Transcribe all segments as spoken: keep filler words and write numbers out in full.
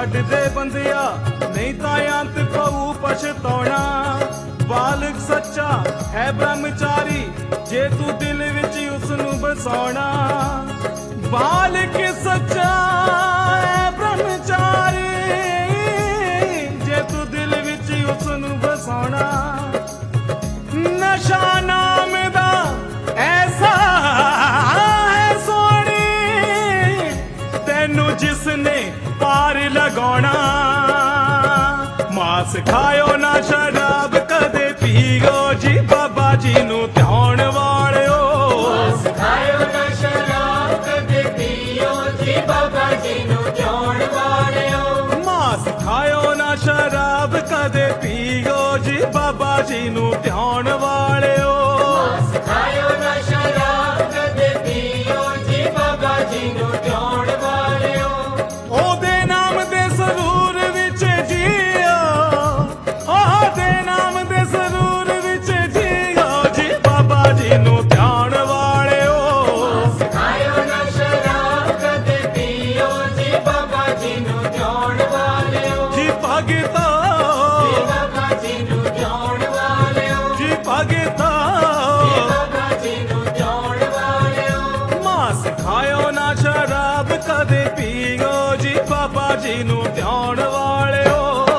छड्ड दे बंदिया नहीं तां अंत पऊ पछताउणा। बालक सच्चा है ब्रह्मचारी जे तू दिल विच उसनूं बसाउणा। बालक सच्चा है ब्रह्मचारी जे तू दिल विच उसनूं बसाउणा। नशा नाम दा ऐसा है सोहणी तैनू जिसने पार लगाउणा। मास खाओ ना शराब कदे पीओ जी बाबा जी नू ध्यान वालिओ। मास खाओ ना शराब कदे पीओ जी बाबा जी नू ध्यान वालिओ। मास खाओ ना शराब कदे पीओ जी बाबा जी नू ध्यान वालिओ। मास खाओ ना शराब कदे पीओ जी बाबा जी नू ध्यान वालिओ। ओदे नाम दे सरूर विच जियो, ओदे नाम दे सरूर विच जियो जी बाबा जी नू ध्यान वालिओ। मास खाओ ना शराब कदे पीओ जी बाबा जी नू ध्यान वालिओ। जी भगतो जी बाबा जी नू ध्यान वालिओ। जी भगतो जी बाबा जी नू ध्यान वालिओ। मास खाओ ना शराब कदे पीओ जी बाबा जी नू ध्यान वालिओ।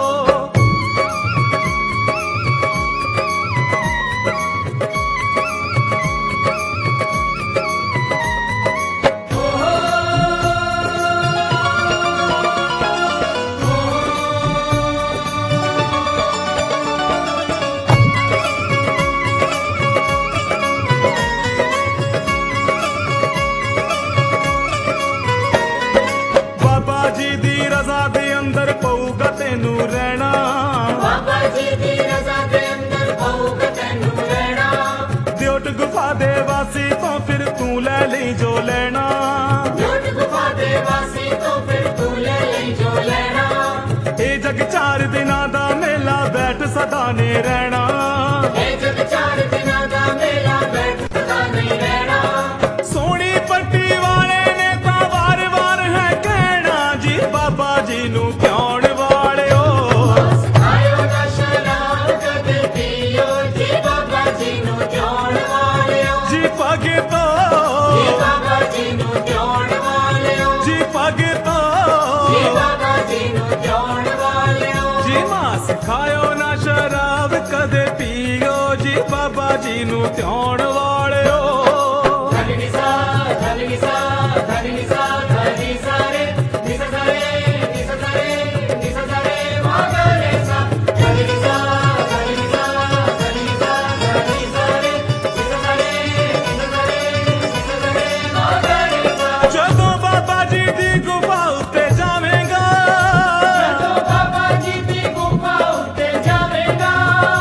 बाबा जी दी रजा दे अंदर पऊगा तैनू रहना। बाबा जी दी रजा दे अंदर पऊगा तैनू रहना। दियोट गुफा दे वासी तो फिर तू ले ली जो लेना। दियोट गुफा दे वासी तो फिर तू ले ली जो लेना। ए जग चार दिना दा मेला बैठ सदा ने रहना। ए जग चार दिना दा मेला बैठ सदा नहीं रहना। सोनी पट्टी वाले ने ता वार वार है कहना जी बाबा जी नू ध्यान वालिओ। मास खाओ ना शराब कदे पीओ जी बाबा जी नू ध्यान वालिओ। जी भगतो जी बाबा जी नू ध्यान वालिओ। जी भगतो जी बाबा जी नू ध्यान वालिओ। जी मास खाओ ना शराब कदे पीओ जी बाबा जी नू ध्यान वालिओ। धनी निसा धनी निसा धनी निसा धनी सारे निसा सारे निसा सारे निसा सारे मागरे सा। धनी निसा धनी निसा धनी निसा धनी सारे निसा सारे निसा सारे निसा सारे मागरे सा। जदों बाबा जी दी गुफा उत्ते जावेगा, जदों बाबा जी दी गुफा उत्ते जावेगा।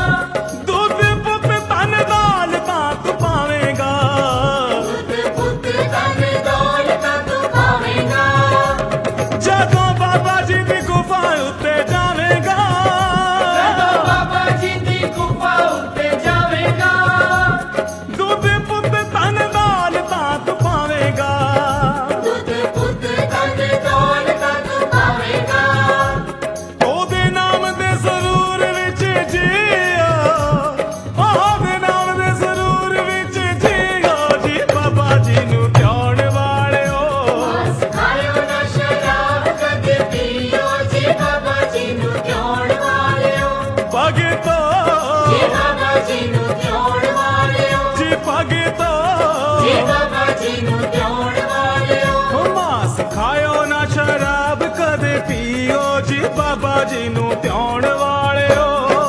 दूध पुत तन दाल तां तू पावेगा। दूध पुत तन दौलत तू पावेगा। जदों बाबा जी दी गुफा उत्ते जावेगा, जदों बाबा जी दी गुफा उत्ते जावेगा। दूध पुत तन दाल तां तू पावेगा। दूध पुत तन दौलत तू पावेगा। ओदे नाम दे सरूर विच जियो, ओदे नाम दे सरूर विच जियो जी बाबा जी नू ध्यान वालिओ। मास खाओ ना शराब कदे पीओ जी बाबा जी नू ध्यान वालिओ। भगतो जी बाबा जी नू ध्यान वालिओ। जी भगतो जी बाबा जी नू ध्यान वालिओ। मास खाओ ना शराब कदे पीओ जी बाबा जी नू ध्यान वालिओ।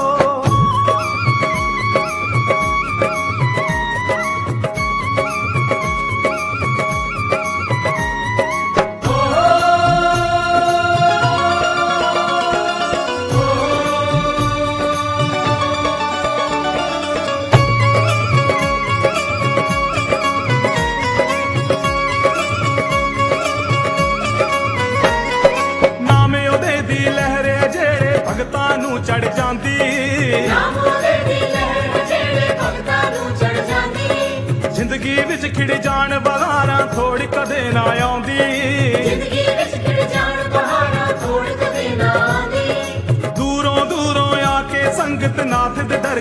नामे ओदे दी लहरे जेड़े भगतां नू चढ़ जांदी। नाम ओदे दी लहर जेड़े भगतां नू चढ़ जांदी। जिंदगी विच खिड़ जान बहारां थोड़ी कदे ना आउंदी। जिंदगी विच खिड़ जान बहारां थोड़ कदे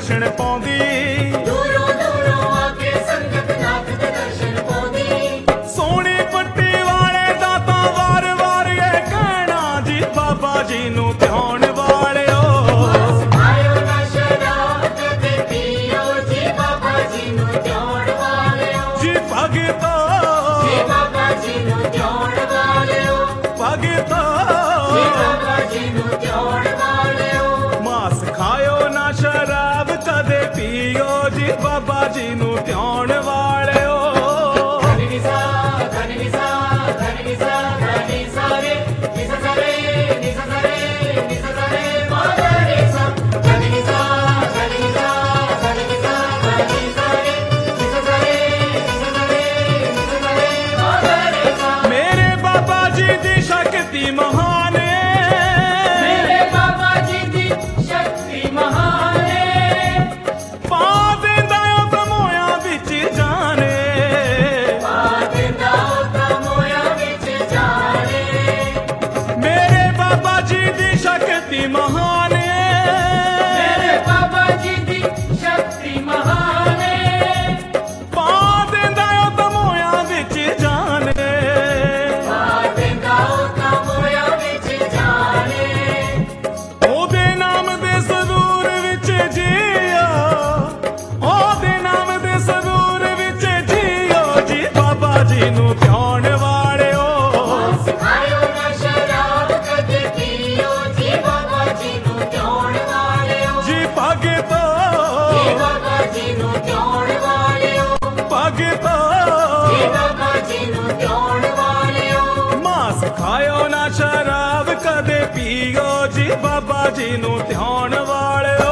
ਦਰਸ਼ਨ ਪਾਉਂਦੀ। ਦੂਰੋਂ ਦੂਰੋਂ ਆ ਕੇ ਸੰਗਤ ਨਾਥ ਦੇ ਦਰਸ਼ਨ ਪਾਉਂਦੀ। ਸੋਹਣੀ ਪੱਟੀ ਵਾਲੇ ਦਾ ਤਾਂ ਵਾਰ ਵਾਰ ਇਹ ਕਹਿਣਾ ਜੀ ਬਾਬਾ ਜੀ ਨੂੰ ਧਿਆਉਣ ਵਾਲਿਓ। ਆਇਓ ਨਾ ਸ਼ਰਾਬ ਕਦੇ ਪੀਓ ਜੀ ਬਾਬਾ ਜੀ ਨੂੰ ਧਿਆਉਣ ਵਾਲਿਓ। ਜੀ ਭਗਤੋ ਜੀ ਬਾਬਾ ਜੀ ਨੂੰ ਧਿਆਉਣ ਵਾਲਿਓ। ਭਗਤੋ ਜੀ ਬਾਬਾ ਜੀ ਨੂੰ ਧਿਆਉਣ ਵਾਲਿਓ। ਮਾਸ ਖਾਇਓ ਨਾ ਸ਼ਰਾਬ ਕਦੇ ਪੀਓ ਜੀ ਬਾਬਾ ਜੀ ਨੂੰ ਧਿਆਉਣ ਵਾਲਿਓ। ਧਨੀ ਨਿਸਾ ਧਨੀ ਨਿਸਾ ਧਨੀ ਨਿਸਾ ਧਨੀ ਸਾਰੇ ਨਿਸਾ ਸਾਰੇ ਨਿਸਾ ਸਾਰੇ ਨਿਸਾ ਸਾਰੇ ਮਾਗਰੇ ਸਾ। ਧਨੀ ਨਿਸਾ ਧਨੀ ਨਿਸਾ ਧਨੀ ਨਿਸਾ ਧਨੀ ਸਾਰੇ ਨਿਸਾ ਸਾਰੇ ਨਿਸਾ ਸਾਰੇ ਨਿਸਾ ਸਾਰੇ ਮਾਗਰੇ ਸਾ। ਮੇਰੇ ਬਾਬਾ ਜੀ ਦੀ ਸ਼ਕਤੀ ਮਹਾਨ ਏ। ਮੇਰੇ ਬਾਬਾ ਜੀ ਦੀ ਸ਼ਕਤੀ ਮਹਾਨ ਏ। ਪਾ ਦਿੰਦਾ ਉਹ ਤਮੋਆਂ ਵਿੱਚ ਜਾਣੇ। ਪਾ ਦਿੰਦਾ ਉਹ ਤਮੋਆਂ ਵਿੱਚ ਜਾਣੇ। ਮੇਰੇ ਬਾਬਾ ਜੀ ਦੀ ਸ਼ਕਤੀ ਮਹਾਨ ਏ। ਮੇਰੇ ਬਾਬਾ ਜੀ ਦੀ ਸ਼ਕਤੀ ਮਹਾਨ ਏ। ਪਾ ਦਿੰਦਾ ਉਹ ਤਮੋਆਂ ਵਿੱਚ ਜਾਣੇ। ਪਾ ਦਿੰਦਾ ਉਹ ਤਮੋਆਂ ਵਿੱਚ ਜਾਣੇ। ਉਹਦੇ ਨਾਮ ਦੇ ਸਰੂਰ ਵਿੱਚ ਜੀਓ। ਉਹਦੇ ਨਾਮ ਦੇ ਸਰੂਰ ਵਿੱਚ ਜੀਓ ਜੀ ਬਾਬਾ ਜੀ ਨੂੰ ਧਿਆਉਣ ਵਾਲਿਓ। ਆਇਓ ਨਾ ਸ਼ਰਾਬ ਕਦੇ ਪੀਓ ਜੀ ਬਾਬਾ ਜੀ ਨੂੰ ਧਿਆਉਣ ਵਾਲਿਓ। ਜੀ ਭਗਤੋ ਜੀ ਬਾਬਾ ਜੀ ਨੂੰ ਧਿਆਉਣ ਵਾਲਿਓ। ਭਗਤੋ ਜੀ ਬਾਬਾ ਜੀ ਨੂੰ ਧਿਆਉਣ ਵਾਲਿਓ। ਮਾਸ ਖਾਇਓ ਨਾ ਸ਼ਰਾਬ ਕਦੇ ਪੀਓ ਜੀ ਬਾਬਾ ਜੀ ਨੂੰ ਧਿਆਉਣ ਵਾਲਿਓ।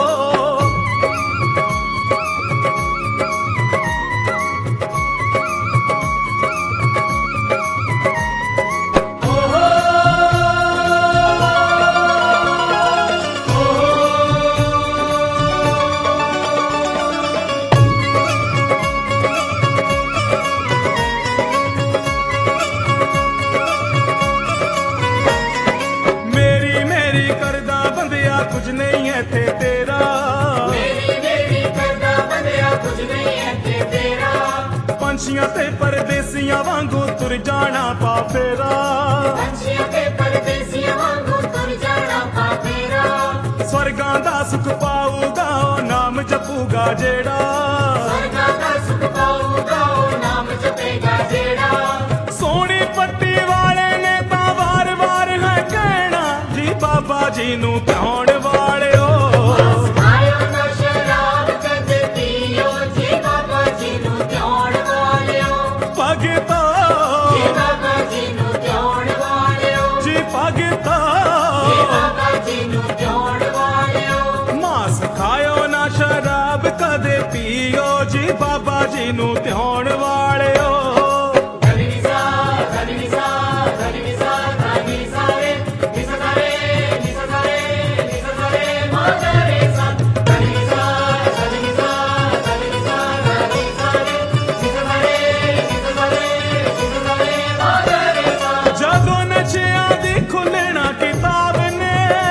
ਮੇਰੀ ਮੇਰੀ ਕਰਦਾ ਬੰਦਿਆ ਕੁਝ ਨਹੀਂ ਇੱਥੇ ਤੇਰਾ। ਮੇਰੀ ਮੇਰੀ ਕਰਦਾ ਬੰਦਿਆ ਕੁਝ ਨਹੀਂ ਇੱਥੇ ਤੇਰਾ। ਪੰਛੀਆਂ ਤੇ ਪਰਦੇਸੀਆਂ ਵਾਂਗੂ ਤੁਰ ਜਾਣਾ ਪਾ ਫੇਰਾ। ਪੰਛੀਆਂ ਤੇ ਪਰਦੇਸੀਆਂ ਵਾਂਗੂ ਤੁਰ ਜਾਣਾ ਪਾ ਤੇਰਾ। ਸਵਰਗਾਂ ਦਾ ਸੁਖ ਪਾਊਗਾ ਉਹ ਨਾਮ ਜਪੂਗਾ ਜਿਹੜਾ। ਸਵਰਗਾਂ ਦਾ ਸੁਖ ਪਾਊਗਾ ਉਹ ਨਾਮ ਜਪੇਗਾ ਜਿਹੜਾ। ਸੋਹਣੀ ਪੱਟੀ ਵਾਲੇ ਨੇ ਤਾਂ ਵਾਰ ਵਾਰ ਹੈ ਕਹਿਣਾ ਜੀ ਬਾਬਾ ਜੀ ਨੂੰ ਧਿਆਉਣ ਵਾਲਿਓ। ਆਇਓ ਨਾ ਸ਼ਰਾਬ ਕਦੇ ਪੀਓ ਜੀ ਬਾਬਾ ਜੀ ਨੂੰ ਧਿਆਉਣ ਵਾਲਿਓ। ਭਗਤੋ ਜੀ ਬਾਬਾ ਜੀ ਨੂੰ ਧਿਆਉਣ ਵਾਲਿਓ। ਜੀ ਭਗਤੋ ਜੀ ਬਾਬਾ ਜੀ ਨੂੰ ਧਿਆਉਣ ਵਾਲਿਓ। ਮਾਸ ਖਾਇਓ ਨਾ ਸ਼ਰਾਬ ਕਦੇ ਪੀਓ ਜੀ ਬਾਬਾ ਜੀ ਨੂੰ ਧਿਆਉਣ ਵਾਲਿਓ। ਧਨੀ ਨਿਸਾ ਧਨੀ ਨਿਸਾ ਧਨੀ ਨਿਸਾ ਧਨੀ ਸਾਰੇ ਨਿਸਾ ਸਾਰੇ ਨਿਸਾ ਸਾਰੇ ਨਿਸਾ ਸਾਰੇ ਮਾਗਰੇ ਸਾ। ਧਨੀ ਨਿਸਾ ਧਨੀ ਨਿਸਾ ਧਨੀ ਨਿਸਾ ਧਨੀ ਸਾਰੇ ਨਿਸਾ ਸਾਰੇ ਨਿਸਾ ਸਾਰੇ ਨਿਸਾ ਸਾਰੇ ਮਾਗਰੇ ਸਾ। ਜਦੋਂ ਨਸ਼ਿਆਂ ਦੀ ਖੁੱਲਣਾ ਕਿਤਾਬ ਨੇ।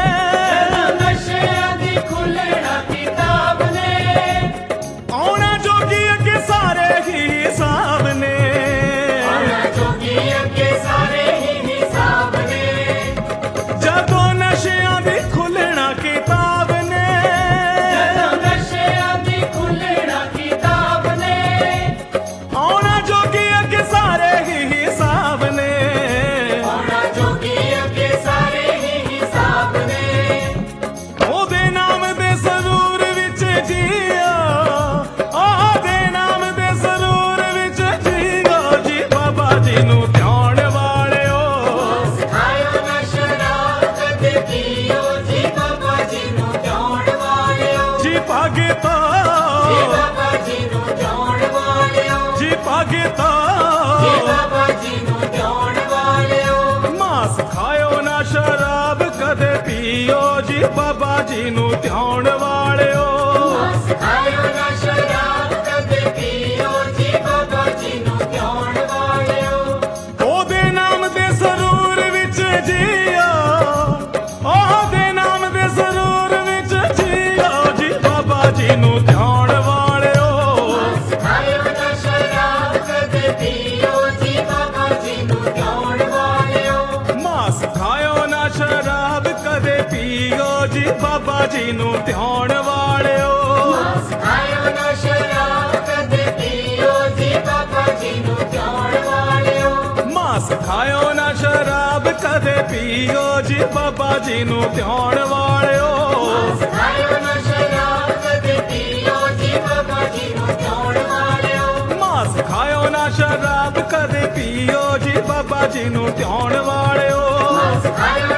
ਨਸ਼ਿਆਂ ਦੀ ਖੁੱਲਣਾ ਕਿਤਾਬ ਨੇ। ਆਉਣਾ ਜੋਗੀ ਅੱਗੇ ਸਾਰੇ ਹੀ ਹਿਸਾਬ ਨੇ। ਆਉਣਾ ਜੋਗੀ ਅੱਗੇ ਸਾਰੇ ਹੀ ਹਿਸਾਬ ਨੇ। ਜਦੋਂ ਨਸ਼ਿਆਂ ਦੀ ਖੁੱਲਣਾ ਕਿਤਾਬ ਨੇ। ਨਸ਼ਿਆਂ ਦੀ ਖੁੱਲਣਾ ਕਿਤਾਬ ਨੇ। ਆਉਣਾ ਜੋਗੀ ਅੱਗੇ ਸਾਰੇ ਹੀ ਹਿਸਾਬ ਨੇ। ਆਉਣਾ ਜੋਗੀ ਅੱਗੇ ਸਾਰੇ ਹੀ ਹਿਸਾਬ ਨੇ। ਉਹਦੇ ਨਾਮ ਦੇ ਸਰੂਰ ਵਿੱਚ ਜੀਓ। ਉਹਦੇ ਨਾਮ ਦੇ ਸਰੂਰ ਵਿੱਚ ਜੀਓ ਜੀ ਬਾਬਾ ਜੀ ਨੂੰ ਧਿਆਉਣ ਵਾਲਿਓ। ਆਇਓ ਨਾ ਸ਼ਰਾਬ ਕਦੇ ਪੀਓ ਜੀ ਬਾਬਾ ਜੀ ਨੂੰ ਧਿਆਉਣ ਵਾਲਿਓ। ਜੀ ਭਗਤੋ ਜੀ ਬਾਬਾ ਜੀ ਨੂੰ ਧਿਆਉਣ ਵਾਲਿਓ। ਜੀ ਭਗਤੋ ਜੀ ਬਾਬਾ ਜੀ ਨੂੰ ਧਿਆਉਣ ਵਾਲਿਓ। ਮਾਸ ਖਾਇਓ ਨਾ ਸ਼ਰਾਬ ਕਦੇ ਪੀਓ ਜੀ ਬਾਬਾ ਜੀ ਨੂੰ ਧਿਆਉਣ ਵਾਲਿਓ। ਆਇਓ ਨਾ ਸ਼ਰਾਬ ਕਦੇ ਪੀਓ ਜੀ ਬਾਬਾ ਜੀ ਨੂੰ ਧਿਆਉਣ ਵਾਲਿਓ। ਉਹਦੇ ਨਾਮ ਦੇ ਸਰੂਰ ਵਿੱਚ ਜੀਓ। ਉਹਦੇ ਨਾਮ ਦੇ ਸਰੂਰ ਵਿੱਚ ਜੀਓ ਜੀ ਬਾਬਾ ਜੀ ਜੀ ਨੂੰ ਧਿਆਉਣ ਵਾਲਿਓ। ਮਾਸ ਖਾਇਓ ਨਾ ਸ਼ਰਾਬ ਕਦੇ ਪੀਓ ਜੀ ਬਾਬਾ ਜੀ ਨੂੰ ਧਿਆਉਣ ਵਾਲਿਓ। ਮਾਸ ਖਾਇਓ ਨਾ ਸ਼ਰਾਬ ਕਦੇ ਪੀਓ ਜੀ ਬਾਬਾ ਜੀ ਨੂੰ ਧਿਆਉਣ ਵਾਲਿਓ। ਮਾਸ ਖਾਇਓ ਨਾ ਸ਼ਰਾਬ ਕਦੇ ਪੀਓ ਜੀ ਬਾਬਾ ਜੀ ਨੂੰ ਧਿਆਉਣ ਵਾਲਿਓ। ਮਾਸ ਖਾਇਓ ਨਾ ਸ਼ਰਾਬ ਕਦੇ ਪੀਓ ਜੀ ਬਾਬਾ ਜੀ ਨੂੰ ਧਿਆਉਣ ਵਾਲਿਓ। ਮਾਸ ਖਾਇਓ